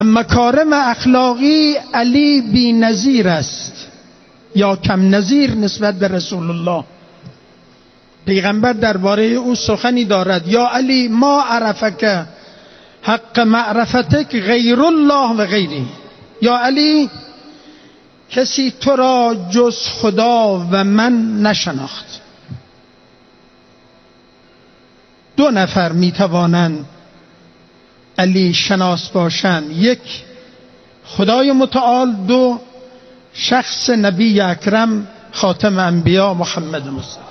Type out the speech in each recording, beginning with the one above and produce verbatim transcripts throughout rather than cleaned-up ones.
مکارم اخلاقی علی بی نظیر است یا کم نظیر نسبت به رسول الله. پیغمبر درباره او سخنی دارد: یا علی ما عرفک حق معرفتک غیر الله و غیری. یا علی کسی تو را جز خدا و من نشناخت. دو نفر میتوانند علی شناس باشند: یک خدای متعال، دو شخص نبی اکرم خاتم انبیا محمد مصطفی.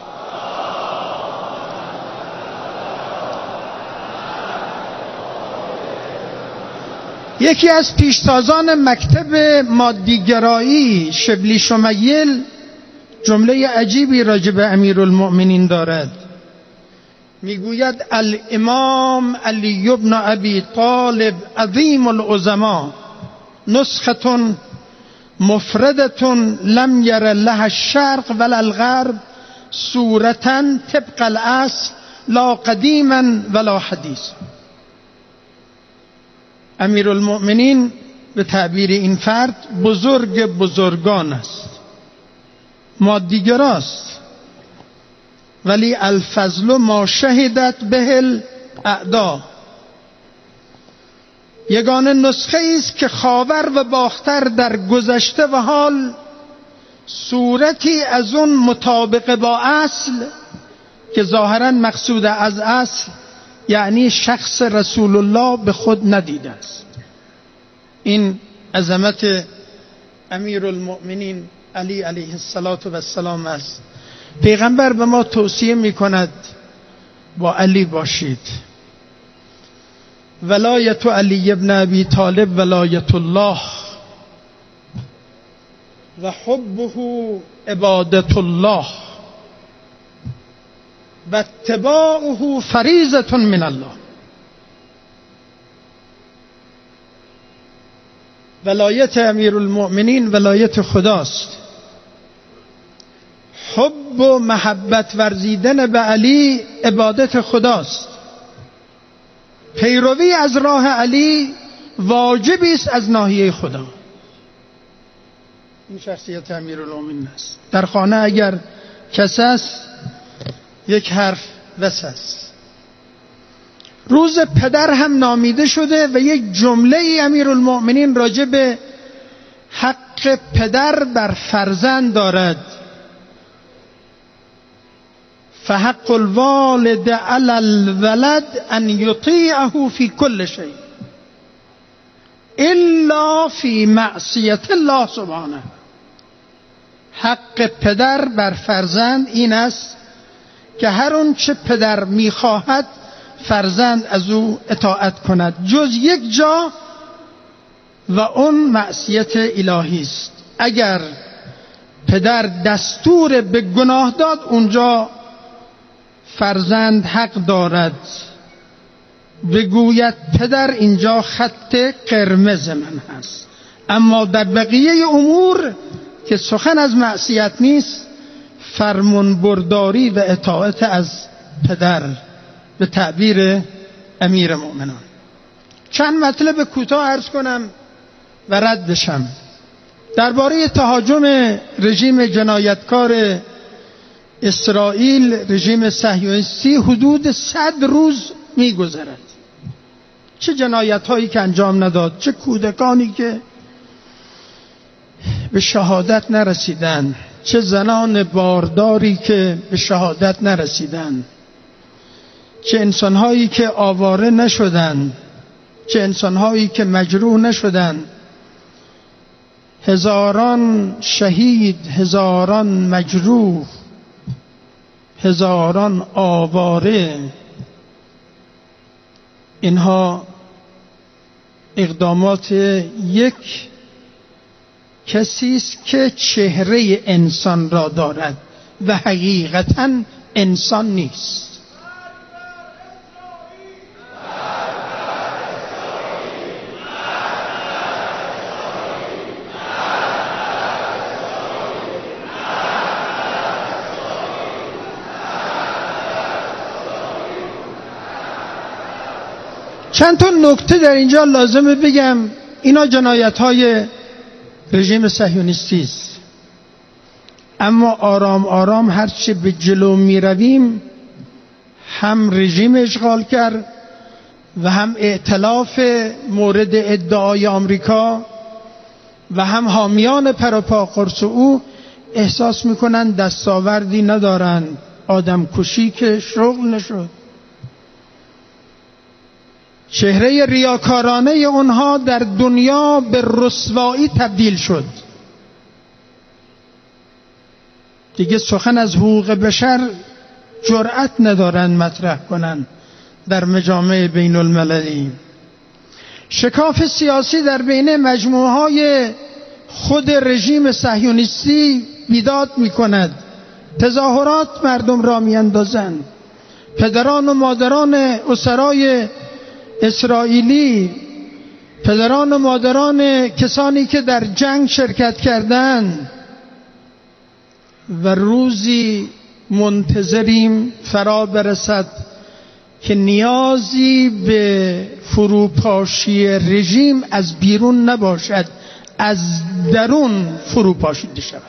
یکی از پیشتازان مکتب مادیگرایی شبلی شمیل جمله عجیبی راجع به امیرالمؤمنین دارد. میگوید الامام علی بن ابی طالب عظیم العظما نسخة مفردة لم یر لها الشرق ولا الغرب صورة طبق الاصل لا قدیما ولا حدیث. امیرالمؤمنین به تعبیر این فرد بزرگ بزرگان است، مادیگراست، ولی الفضل ما شهدت به الاعدا. یگانه نسخه است که خاور و باختر در گذشته و حال صورتی از اون مطابق با اصل که ظاهرا مقصود از اصل یعنی شخص رسول الله به خود ندیده است. این عظمت امیرالمؤمنین علی علیه السلام است. پیغمبر به ما توصیه می کند با علی باشید. ولایت علی ابن ابی طالب ولایت الله و حبه عبادت الله و اتباعه فریضة من الله. ولایت امیرالمؤمنین ولایت خداست. حب و محبت ورزیدن به علی عبادت خداست. پیروی از راه علی واجبی است از ناحیه خدا. این شخصیت امیرالمؤمنین است. در خانه اگر کس است یک حرف بس است. روز پدر هم نامیده شده و یک جمله ای امیرالمؤمنین راجع به حق پدر بر فرزند دارد: فحق الوالد علی الولد ان یطیعه فی کل شیء الا فی معصیت الله سبحانه. حق پدر بر فرزند این است که هر اون چه پدر میخواهد فرزند از او اطاعت کند، جز یک جا و اون معصیت الهی است. اگر پدر دستور به گناه داد اونجا فرزند حق دارد بگوید پدر اینجا خط قرمز من هست. اما در بقیه امور که سخن از معصیت نیست فرمان برداری و اطاعت از پدر به تعبیر امیر مؤمنان. چند مطلب کوتاه عرض کنم و رد بشم. درباره تهاجم رژیم جنایتکار اسرائیل، رژیم صهیونیستی، حدود صد روز میگذرد. چه جنایت هایی که انجام نداد، چه کودکانی که به شهادت نرسیدن، چه زنان بارداری که به شهادت نرسیدن، چه انسانهایی که آواره نشدن، چه انسانهایی که مجروح نشدن. هزاران شهید، هزاران مجروح، هزاران آواره. اینها اقدامات یک کسی است که چهره انسان را دارد و حقیقتاً انسان نیست. چند تا نکته در اینجا لازمه بگم اینا جنایت های رژیم صهیونیستی است. اما آرام آرام هرچه به جلو می رویم هم رژیم اشغال کرد و هم ائتلاف مورد ادعای آمریکا و هم حامیان پروپا قرص او احساس میکنن دستاوردی ندارن، آدم کشی که شغل نشد. چهره ریاکارانه اونها در دنیا به رسوایی تبدیل شد. دیگه سخن از حقوق بشر جرأت ندارن مطرح کنن در مجامع بین المللی. شکاف سیاسی در بین مجموعه های خود رژیم صهیونیستی بیداد می کند. تظاهرات مردم را می اندازند. پدران و مادران اسرای اسرائیلی، پدران و مادران کسانی که در جنگ شرکت کردند و روزی منتظریم فرا برسد که نیازی به فروپاشی رژیم از بیرون نباشد، از درون فروپاشیده شود.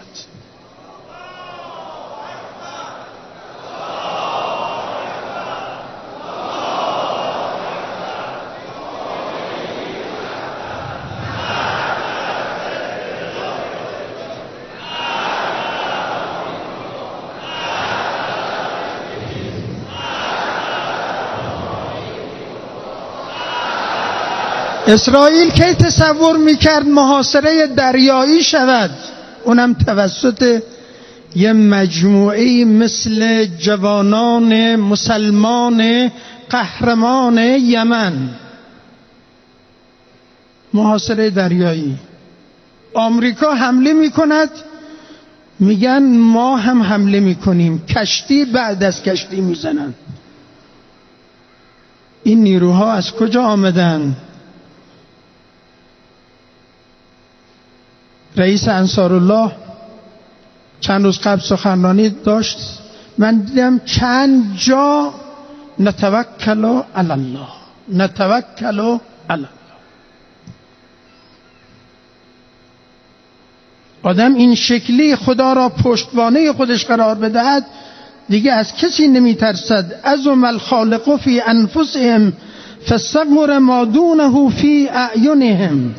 اسرائیل کی تصور میکرد محاصره دریایی شود، اونم توسط یه مجموعه مثل جوانان مسلمان قهرمان یمن. محاصره دریایی. آمریکا حمله میکند، میگن ما هم حمله میکنیم، کشتی بعد از کشتی میزنن. این نیروها از کجا آمدن؟ رئیس انصارالله چند روز قبل سخنرانی داشت، من دیدم چند جا نتوکل علی الله، نتوکل علی الله. آدم این شکلی خدا را پشتوانه خودش قرار بدهد دیگه از کسی نمی ترسد. عظم الخالق فی انفسهم فاستكبر ما دونه فی اعینهم.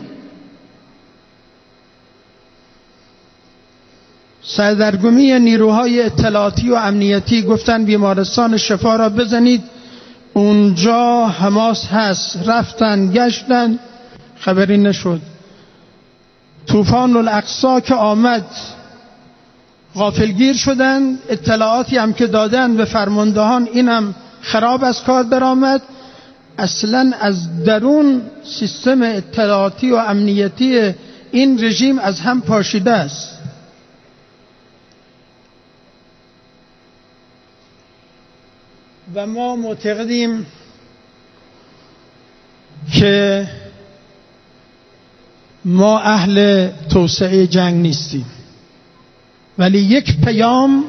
سردرگمی نیروهای اطلاعاتی و امنیتی گفتن بیمارستان شفا را بزنید، اونجا حماس هست. رفتن گشتن، خبری نشد. طوفان الاقصی که آمد غافلگیر شدن، اطلاعاتی هم که دادن به فرماندهان اینم خراب از کار درآمد. اصلا از درون سیستم اطلاعاتی و امنیتی این رژیم از هم پاشیده است. و ما معتقدیم که ما اهل توسعه جنگ نیستیم، ولی یک پیام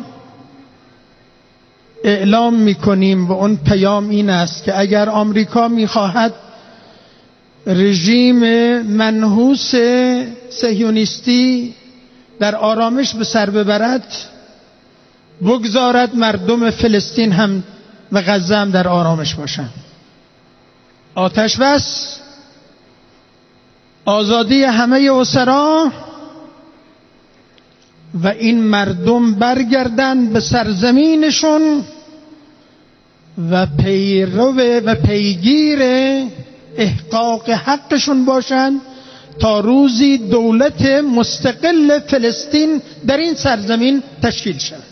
اعلام میکنیم و اون پیام این است که اگر آمریکا میخواهد رژیم منحوس صهیونیستی در آرامش به سر ببرد، بگذارد مردم فلسطین هم و غزه هم در آرامش باشند. آتش بس، آزادی همه اسرا و این مردم برگردن به سرزمینشون و پیرو و پیگیر احقاق حقشون باشند تا روزی دولت مستقل فلسطین در این سرزمین تشکیل شود.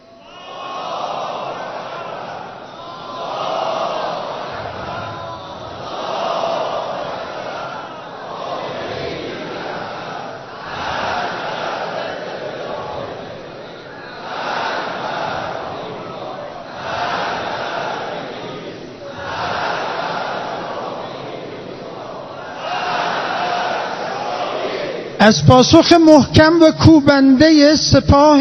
از پاسخ محکم و کوبنده سپاه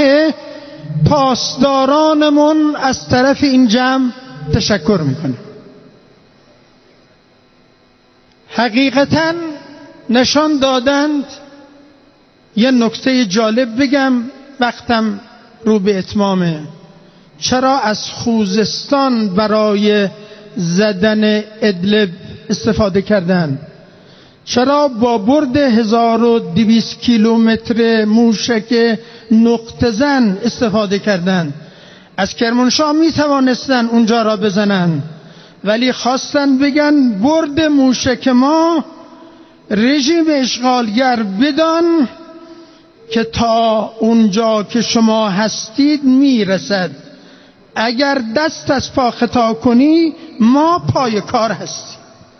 پاسدارانمون از طرف این جمع تشکر میکنم. حقیقتاً نشان دادند. یه نکته جالب بگم، وقتم رو به اتمامه. چرا از خوزستان برای زدن ادلب استفاده کردند؟ چرا با برد هزار و دویست کیلومتر موشک نقطه زن استفاده کردند؟ از کرمانشاه می توانستن اونجا را بزنن، ولی خواستن بگن برد موشک ما رژیم اشغالگر بدان که تا اونجا که شما هستید میرسد. اگر دست از پا خطا کنی ما پای کار هستیم.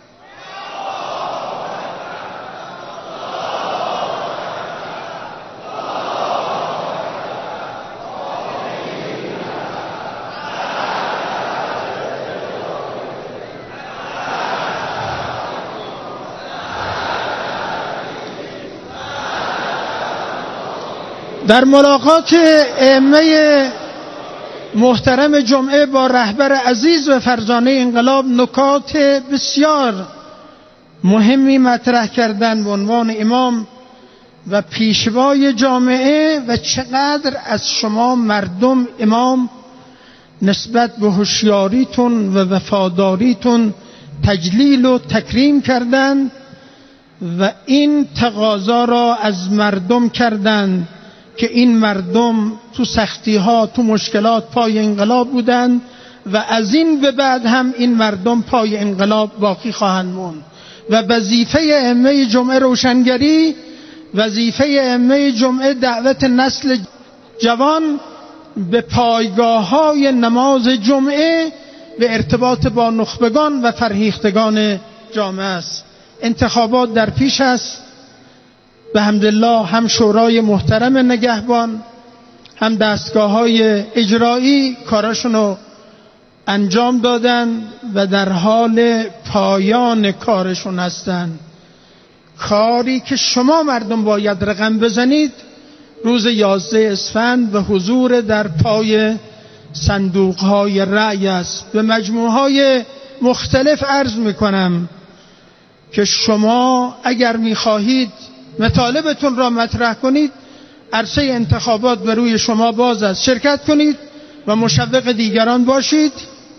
در ملاقات ائمه محترم جمعه با رهبر عزیز و فرزانه انقلاب نکات بسیار مهمی مطرح کردند به عنوان امام و پیشوای جامعه و چقدر از شما مردم امام نسبت به هوشیاریتون و وفاداریتون تجلیل و تکریم کردند و این تقاضا را از مردم کردند که این مردم تو سختی ها تو مشکلات پای انقلاب بودند و از این به بعد هم این مردم پای انقلاب باقی خواهند موند و وظیفه ائمه جمعه روشنگری، وظیفه ائمه جمعه دعوت نسل جوان به پایگاه های نماز جمعه به ارتباط با نخبگان و فرهیختگان جامعه است. انتخابات در پیش است. به حمدالله هم شورای محترم نگهبان هم دستگاه های اجرایی کارشونو انجام دادن و در حال پایان کارشون هستن. کاری که شما مردم باید رقم بزنید روز یازده اسفند و حضور در پای صندوق های رأی است. به مجموعه های مختلف عرض میکنم که شما اگر میخواهید مطالبتون را مطرح کنید، عرصه انتخابات بر روی شما باز است. شرکت کنید و مشوق دیگران باشید.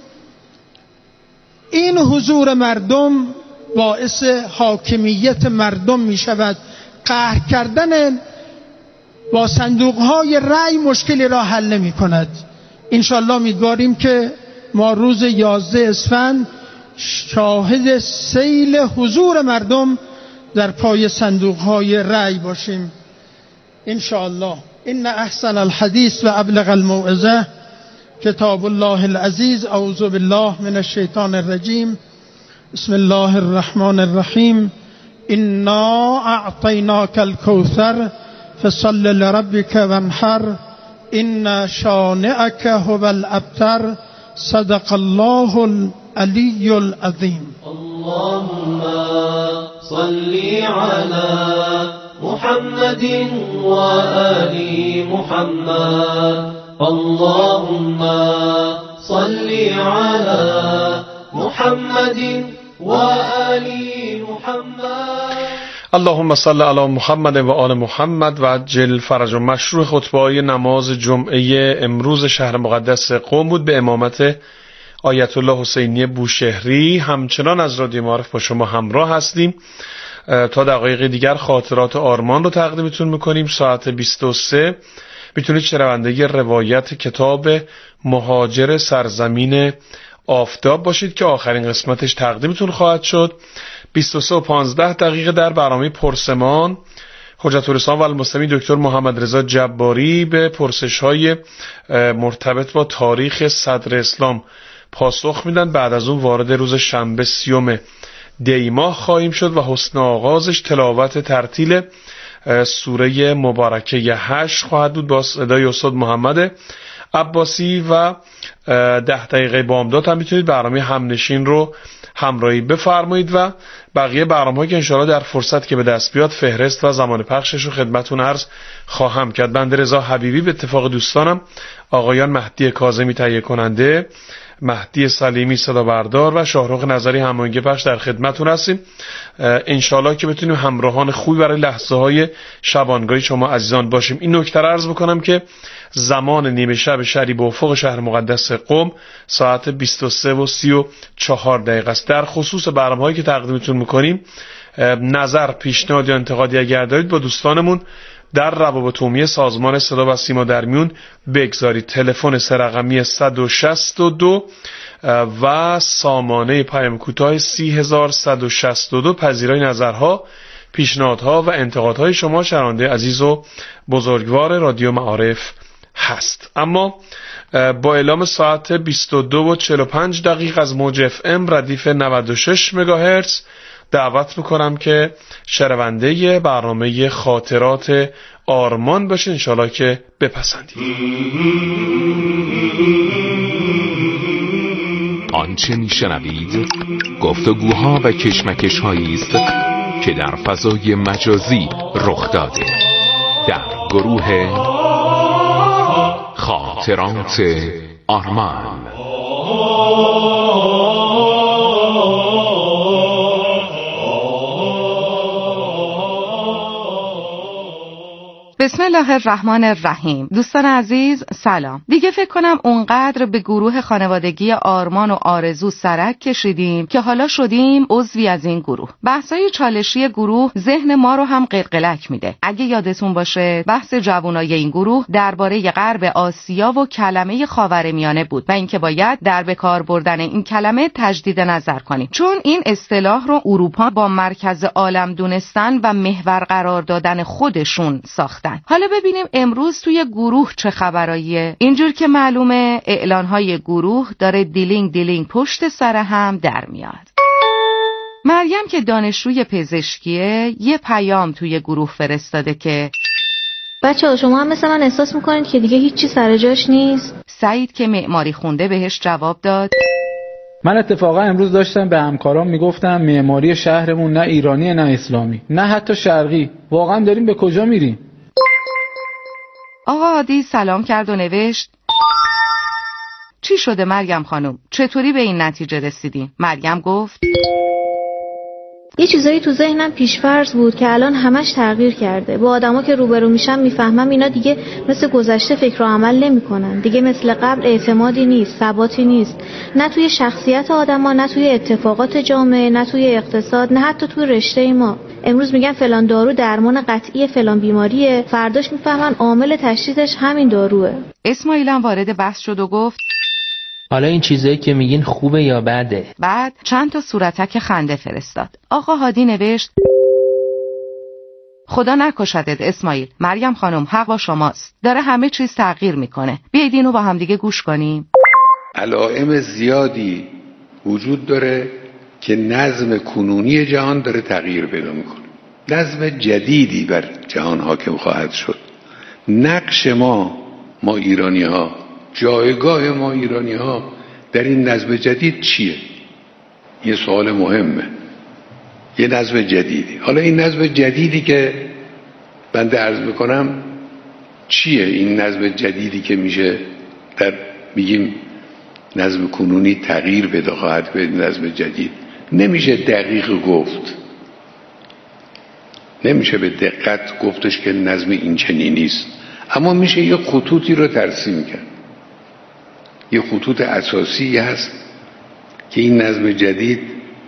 این حضور مردم باعث حاکمیت مردم می شود. قهر کردن با صندوقهای رأی مشکلی را حل نمی کند. انشالله امیدواریم که ما روز یازده اسفند شاهد سیل حضور مردم در پای صندوقهای رأی باشیم انشاءالله. ان احسن الحدیث و ابلغ الموعظه کتاب الله العزیز. اعوذ بالله من الشیطان الرجیم. بسم الله الرحمن الرحیم. انا اعطیناک الکوثر فصل لربک وانحر ان شانئک هو الابتر. صدق الله العلی العظیم. اللهم صل على محمد وآل محمد. اللهم صل على محمد وآل محمد. اللهم صل علی محمد و آل محمد و عجل فرج. و مشروع خطبه‌های نماز جمعه امروز شهر مقدس قم بود به امامت آیت الله حسینی بوشهری. همچنان از رادیو معارف با شما همراه هستیم. تا دقایق دیگر خاطرات آرمان رو تقدیمتون میکنیم. ساعت بیست و سه میتونید شنونده روایت کتاب مهاجر سرزمین آفتاب باشید که آخرین قسمتش تقدیمتون خواهد شد. بیست و سه و پانزده دقیقه در برنامه پرسمان حجت الاسلام و المسلمین دکتر محمد رضا جباری به پرسش‌های مرتبط با تاریخ صدر اسلام پاسخ میدن. بعد از اون وارد روز شنبه سیوم دی ماه خواهیم شد و حسن آغازش تلاوت ترتیل سوره مبارکه حشر خواهد بود با صدای استاد محمد عباسی و ده دقیقه بامداد هم میتونید برنامه همنشین رو همراهی بفرمایید و بقیه برنامه‌ها که انشاءالله در فرصت که به دست بیاد فهرست و زمان پخشش رو خدمتتون عرض خواهم کرد. بنده رضا حبیبی به اتفاق دوستانم آقایان مهدی کاظمی تهیه کننده مهدی سلیمی صدا بردار و شاهرخ نظری هماهنگ پخش در خدمتتون هستیم. انشالله که بتونیم همراهان خوبی برای لحظه های شبانگاهی شما عزیزان باشیم. این نکته را عرض بکنم که زمان نیمه شب شری به افق شهر مقدس قم ساعت بیست و سه و سی و چهار دقیقه است. در خصوص برنامه‌هایی که تقدیمتون می‌کنیم نظر، پیشنهاد یا انتقادی اگر دارید با دوستانمون در روابط عمومی سازمان صدا و سیما در میون بگذارید. تلفن سه رقمی صد و شصت و دو و سامانه پیام کوتاه سی هزار صد و شصت و دو پذیرای نظرها، پیشنهادها و انتقادهای شما شنونده عزیز و بزرگوار رادیو معارف هست. اما با اعلام ساعت بیست و دو و چهل و پنج دقیقه از موج اف ام ردیف نود و شش مگاهرتز دعوت میکنم که شنونده برنامه خاطرات آرمان باشین. انشالله که بپسندید. آنچه میشنوید گفتگوها و کشمکش‌هایی است که در فضای مجازی رخ داده در گروه خاطرات آرمان. بسم الله الرحمن الرحیم. دوستان عزیز سلام. دیگه فکر کنم اونقدر به گروه خانوادگی آرمان و آرزو سرک کشیدیم که حالا شدیم عضوی از این گروه. بحثای چالشی گروه ذهن ما رو هم قلقلک میده. اگه یادتون باشه بحث جوانای این گروه درباره غرب آسیا و کلمه خاورمیانه بود و اینکه باید در به کار بردن این کلمه تجدید نظر کنیم، چون این اصطلاح رو اروپا با مرکز عالم دونستن و محور قرار دادن خودشون ساختن. حالا ببینیم امروز توی گروه چه خبراییه. اینجور که معلومه اعلانهای گروه داره دیلینگ دیلینگ پشت سر هم در میاد. مریم که دانشجوی پزشکیه یه پیام توی گروه فرستاده که بچه‌ها شما هم مثل من احساس میکنید که دیگه هیچی سر جاش نیست؟ سعید که معماری خونده بهش جواب داد من اتفاقا امروز داشتم به همکارام میگفتم معماری شهرمون نه ایرانی نه اسلامی نه حتی شرقی. واقعا داریم به کجا میریم؟ آقا عادی سلام کرد و نوشت چی شده مریم خانم؟ چطوری به این نتیجه رسیدین؟ مریم گفت یه چیزایی تو ذهنم پیش‌فرض بود که الان همش تغییر کرده. با آدما که روبرو میشم میفهمم اینا دیگه مثل گذشته فکر و عمل نمی‌کنن. دیگه مثل قبل اعتمادی نیست، ثباتی نیست. نه توی شخصیت آدما، نه توی اتفاقات جامعه، نه توی اقتصاد، نه حتی توی رشته ما. امروز میگن فلان دارو درمان قطعی فلان بیماریه، فرداش میفهمن عامل تشخیصش همین داروه. اسماعیل هم وارد بحث شد و گفت حالا این چیزایی که میگین خوبه یا بده؟ بعد چند تا صورتک خنده فرستاد. آقا هادی نوشت خدا نکشدت اسماعیل، مریم خانم حق با شماست، داره همه چیز تغییر میکنه. بیایید اینو با هم دیگه گوش کنیم. علائم زیادی وجود داره که نظم کنونی جهان داره تغییر پیدا میکنه. نظم جدیدی بر جهان حاکم خواهد شد. نقش ما ما ایرانی ها، جایگاه ما ایرانی ها در این نظم جدید چیه؟ یه سوال مهمه. یه نظم جدیدی. حالا این نظم جدیدی که بنده عرض میکنم چیه؟ این نظم جدیدی که میشه در میگیم نظم کنونی تغییر پیدا خواهد به نظم جدید، نمیشه دقیق گفت، نمیشه به دقت گفتش که نظم این چنینی نیست، اما میشه یه خطوطی رو ترسیم کرد. یه خطوط اساسی هست که این نظم جدید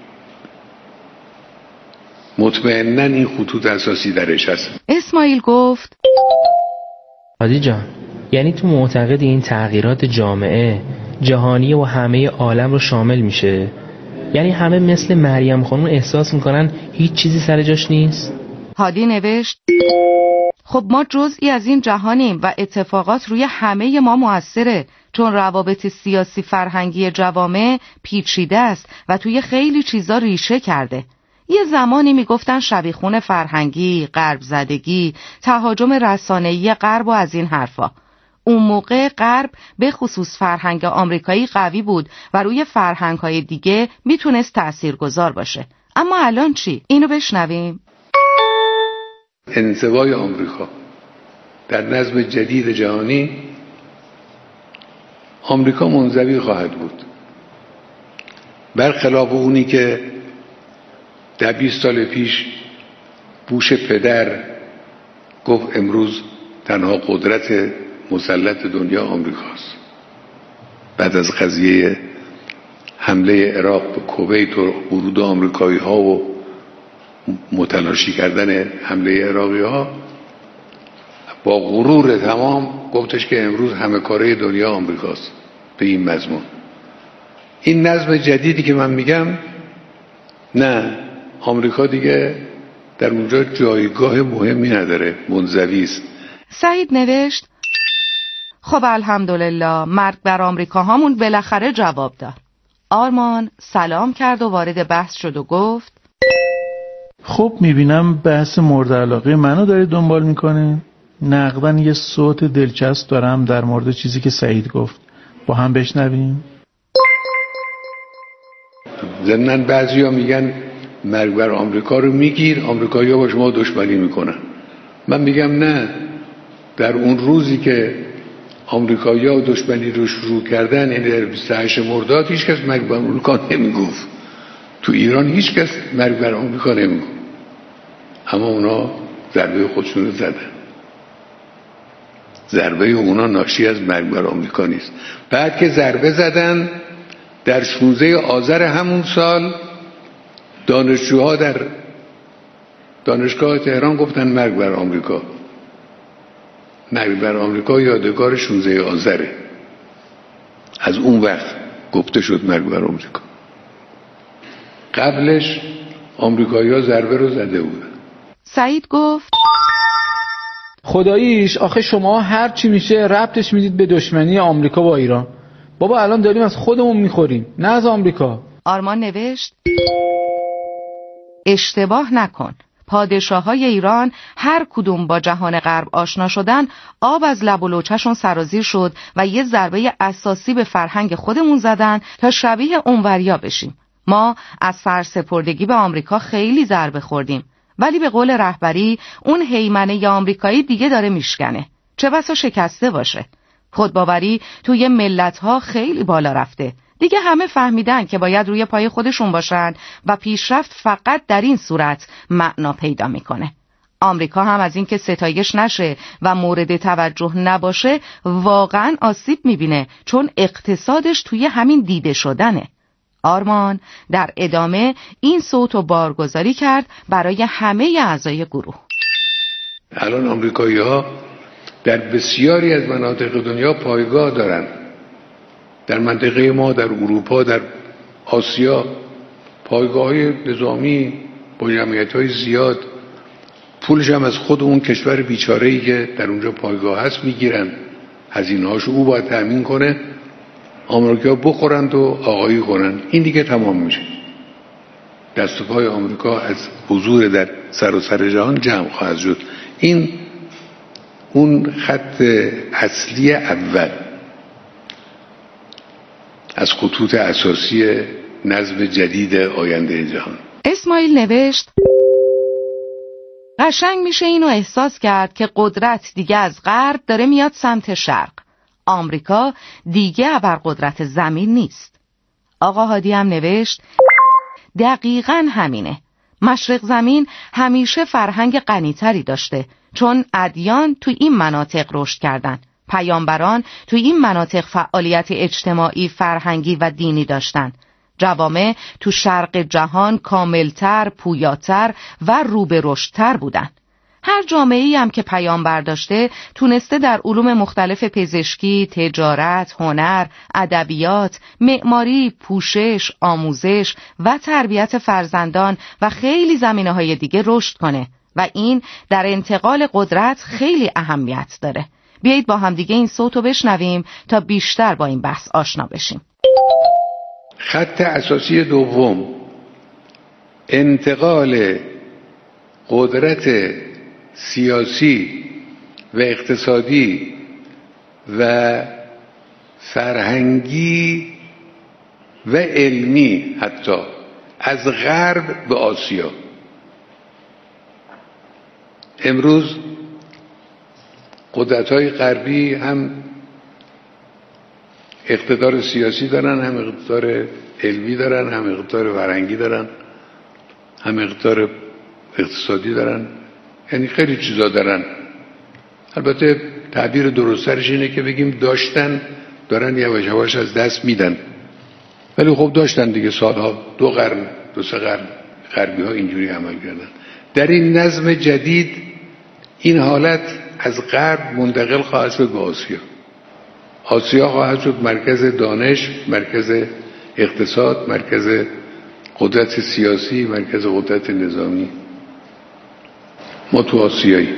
مطمئناً این خطوط اساسی درش هست. اسماعیل گفت عادی جان، یعنی تو معتقد این تغییرات جامعه جهانی و همه عالم رو شامل میشه؟ یعنی همه مثل مریم خانم احساس میکنن هیچ چیزی سر جاش نیست؟ هادی نوشت خب ما جزئی از این جهانیم و اتفاقات روی همه ما مؤثره، چون روابط سیاسی فرهنگی جوامع پیچیده است و توی خیلی چیزا ریشه کرده. یه زمانی میگفتن شبیخون فرهنگی، غرب زدگی، تهاجم رسانه‌ای غرب و از این حرفا. اون موقع غرب به خصوص فرهنگ آمریکایی قوی بود و روی فرهنگ‌های دیگه میتونست تأثیرگذار باشه. اما الان چی؟ اینو بشنویم. انزوای آمریکا در نظم جدید جهانی، آمریکا منزوی خواهد بود. برخلاف اونی که ده بیست سال پیش بوش پدر گفت امروز تنها قدرت مسلط دنیا آمریکاست، بعد از قضیه حمله عراق به کویت و ورود آمریکایی ها و متلاشی کردن حمله عراقی ها، با غرور تمام گفتش که امروز همه کاره دنیا آمریکاست به این مضمون. این نظم جدیدی که من میگم، نه، آمریکا دیگه در اونجا جایگاه مهمی نداره، منزوی است. سعید نوشت خب الحمدلله مرگ بر آمریکا هامون بالاخره جواب داد. آرمان سلام کرد و وارد بحث شد و گفت خب میبینم بحث مورد علاقه منو داری دنبال میکنه. نقدن یه صوت دلچسب دارم در مورد چیزی که سعید گفت، با هم بشنویم. ضمناً بعضیا میگن مرگ بر آمریکا رو میگیر، آمریکایی‌ها با شما دشمنی میکنن. من میگم نه، در اون روزی که آمریکایی‌ها دشمنی رو شروع کردن، یعنی در بیست و هشتم مرداد، هیچ کس مرگ بر آمریکا نمیگفت. تو ایران هیچ کس مرگ بر آمریکا نمیگفت، اما اونا ضربه خودشون رو زدن. ضربه اونا ناشی از مرگ بر آمریکا نیست. بعد که ضربه زدن، در شانزده آذر همون سال دانشجوها در دانشگاه تهران گفتن مرگ بر آمریکا. مرگ بر آمریکا یادگار شانزده آذره. از اون وقت گفته شد مرگ بر آمریکا. قبلش آمریکایی‌ها ضربه رو زده بودن. سعید گفت خداییش آخه شما هر چی میشه ربطش میدید به دشمنی آمریکا با ایران. بابا الان داریم از خودمون میخوریم، نه از آمریکا. آرمان نوشت اشتباه نکن. پادشاه‌های ایران هر کدوم با جهان غرب آشنا شدن، آب از لب و لوچه‌شون سرازیر شد و یه ضربه اساسی به فرهنگ خودمون زدن تا شبیه اونوریا بشیم. ما از سرسپردگی به آمریکا خیلی ضربه خوردیم، ولی به قول رهبری اون هیمنه آمریکایی دیگه داره میشکنه، چه بسا شکسته باشه. خودباوری توی ملت‌ها خیلی بالا رفته. دیگه همه فهمیدن که باید روی پای خودشون باشن و پیشرفت فقط در این صورت معنا پیدا میکنه. آمریکا هم از این که ستایش نشه و مورد توجه نباشه واقعا آسیب میبینه، چون اقتصادش توی همین دیده شدنه. آرمان در ادامه این صوت و بارگذاری کرد برای همه اعضای گروه. الان آمریکایی‌ها در بسیاری از مناطق دنیا پایگاه دارن. در منطقه ما، در اروپا، در آسیا، پایگاه‌های نظامی با جمعیت‌های زیاد، پولش هم از خود اون کشور بیچاره‌ای که در اونجا پایگاه هست میگیرن. هزینه‌هاشو او باید تأمین کنه، آمریکا بخورند و آقایی کنن. این دیگه تمام میشه. دست و پای آمریکا از حضور در سراسر جهان جمع خواهد شد. این اون خط اصلی اول از خطوط اساسی نظم جدید آینده جهان. اسماعیل نوشت قشنگ میشه اینو احساس کرد که قدرت دیگه از غرب داره میاد سمت شرق. آمریکا دیگه ابرقدرت زمین نیست. آقا هادی هم نوشت دقیقاً همینه. مشرق زمین همیشه فرهنگ غنی‌تری داشته، چون ادیان تو این مناطق رشد کردن. پیامبران تو این مناطق فعالیت اجتماعی، فرهنگی و دینی داشتن. جوامع تو شرق جهان کاملتر، پویاتر و رو به رشدتر بودن. هر جامعه‌ای هم که پیامبر داشته تونسته در علوم مختلف پزشکی، تجارت، هنر، ادبیات، معماری، پوشش، آموزش و تربیت فرزندان و خیلی زمینه‌های دیگه رشد کنه و این در انتقال قدرت خیلی اهمیت داره. بیایید با هم دیگه این صوتو بشنویم تا بیشتر با این بحث آشنا بشیم. خط اساسی دوم، انتقال قدرت سیاسی و اقتصادی و فرهنگی و علمی حتی از غرب به آسیا. امروز قدرت‌های غربی هم اقتدار سیاسی دارن، هم اقتدار علمی دارن، هم اقتدار فرهنگی دارن، هم اقتدار اقتصادی دارن، یعنی خیلی چیزا دارن. البته تعبیر درست‌ترش اینه که بگیم داشتن، دارن یواش یواش از دست میدن. ولی خب داشتن دیگه، سالها، دو قرن، دو سه قرن غربی ها اینجوری عمل کردن. در این نظم جدید این حالت از غرب منتقل خواهد شد به آسیا. آسیا خواهد شد مرکز دانش، مرکز اقتصاد، مرکز قدرت سیاسی، مرکز قدرت نظامی. ما تو آسیایی.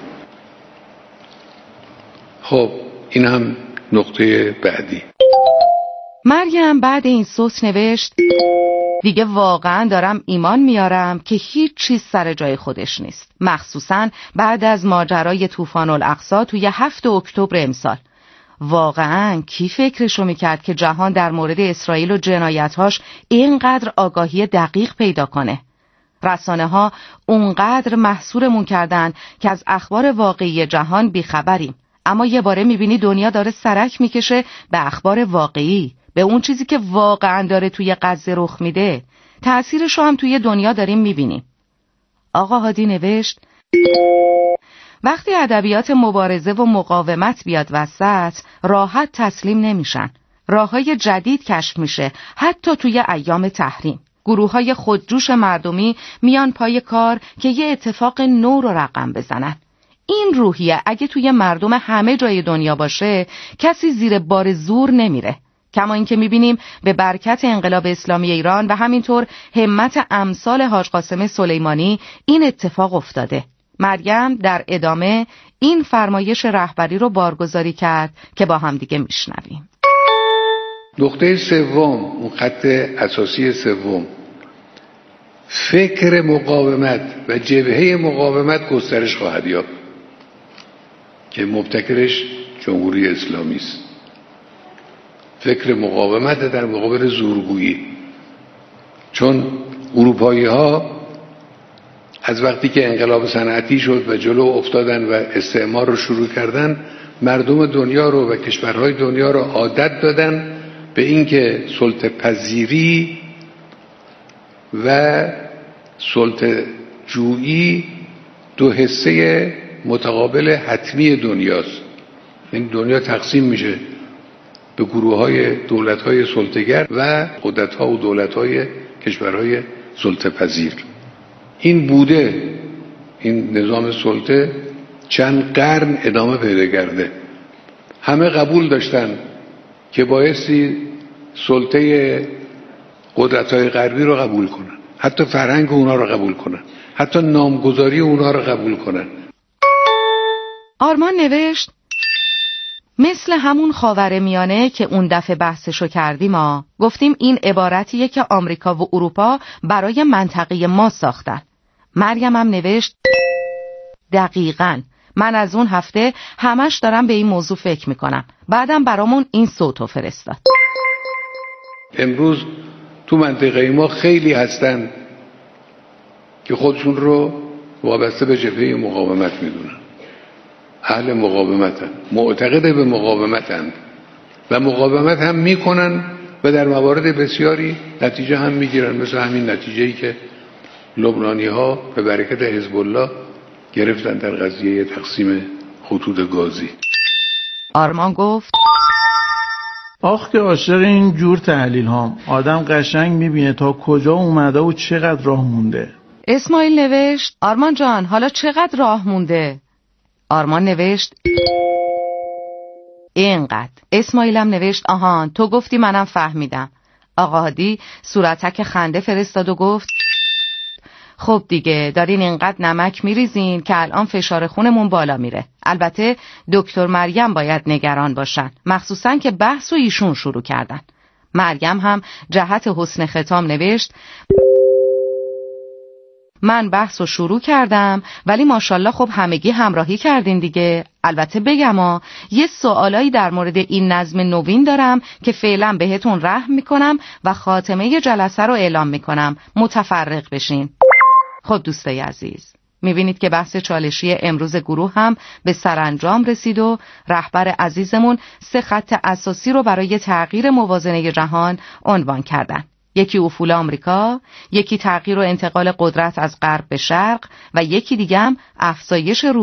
خب این هم نقطه بعدی. مریم بعد این سوت نوشت دیگه واقعا دارم ایمان میارم که هیچ چیز سر جای خودش نیست، مخصوصا بعد از ماجرای طوفان الاقصی توی هفتم اکتبر امسال. واقعا کی فکرشو میکرد که جهان در مورد اسرائیل و جنایتهاش اینقدر آگاهی دقیق پیدا کنه؟ رسانه ها اونقدر محصورمون کردن که از اخبار واقعی جهان بیخبریم، اما یه باره میبینی دنیا داره سرک میکشه به اخبار واقعی، به اون چیزی که واقعا داره توی غزه رخ میده. تأثیرشو هم توی دنیا داریم میبینیم. آقا هادی نوشت وقتی ادبیات مبارزه و مقاومت بیاد وسط، راحت تسلیم نمیشن. راههای جدید کشف میشه، حتی توی ایام تحریم. گروه‌های خودجوش مردمی میان پای کار که یه اتفاق نو رو رقم بزنن. این روحیه اگه توی مردم همه جای دنیا باشه، کسی زیر بار زور نمیره. کما اینکه میبینیم به برکت انقلاب اسلامی ایران و همینطور همت امثال حاج قاسم سلیمانی این اتفاق افتاده. مریم در ادامه این فرمایش رهبری رو بارگذاری کرد که با هم دیگه میشنویم. نقطه سوم، اون خط اساسی سوم، فکر مقاومت و جبهه مقاومت گسترش خواهد یافت که مبتکرش جمهوری اسلامی است. فکر مقاومت در مقابل زورگویی، چون اروپایی ها از وقتی که انقلاب صنعتی شد و جلو افتادن و استعمار رو شروع کردن، مردم دنیا رو و کشورهای دنیا رو عادت دادن به اینکه سلطه پذیری و سلطه جویی دو حصه متقابل حتمی دنیاست. این دنیا تقسیم میشه به گروه‌های دولت‌های سلطه‌گر و قدرت‌ها و دولت‌های کشورهای سلطه پذیر. این بوده، این نظام سلطه چند قرن ادامه پیدا کرده. همه قبول داشتن که بایستی سلطه قدرت‌های غربی رو قبول کنن، حتی فرهنگ اونا رو قبول کنن، حتی نامگذاری اونا رو قبول کنن. آرمان نوشت مثل همون خاورمیانه که اون دفعه بحثشو کردیم، ما گفتیم این عبارتیه که آمریکا و اروپا برای منطقه ما ساختن. مریم هم نوشت دقیقاً، من از اون هفته همش دارم به این موضوع فکر میکنم. بعدم برامون این صوتو فرستاد. امروز تو منطقه ما خیلی هستن که خودشون رو وابسته به جبهه مقاومت میدونن، اهل مقاومتن، معتقد به مقاومتن و مقاومت هم میکنن و در موارد بسیاری نتیجه هم میگیرن، مثل همین نتیجه‌ای که لبنانی ها به برکت حزب الله گرفتن در قضیه تقسیم خطوط گازی. آرمان گفت آخ که عاشق این جور تحلیل هام، آدم قشنگ میبینه تا کجا اومده و چقدر راه مونده. اسماعیل نوشت آرمان جان حالا چقدر راه مونده؟ آرمان نوشت اینقدر. اسماعیلم نوشت آهان تو گفتی منم فهمیدم. آقا هادی صورتک خنده فرستاد و گفت خب دیگه دارین اینقدر نمک میریزین که الان فشار خونمون بالا میره. البته دکتر مریم باید نگران باشن، مخصوصا که بحث و ایشون شروع کردن. مریم هم جهت حسن ختام نوشت من بحث رو شروع کردم ولی ماشاءالله خب همگی همراهی کردین دیگه. البته بگم ها یه سوالایی در مورد این نظم نوین دارم که فعلا بهتون رحم میکنم و خاتمه جلسه رو اعلام میکنم، متفرق بشین. خب دوستای عزیز، می‌بینید که بحث چالشی امروز گروه هم به سرانجام رسید و رهبر عزیزمون سه خط اساسی رو برای تغییر موازنه جهان عنوان کردن. یکی افول آمریکا، یکی تغییر و انتقال قدرت از غرب به شرق و یکی دیگه هم افزایش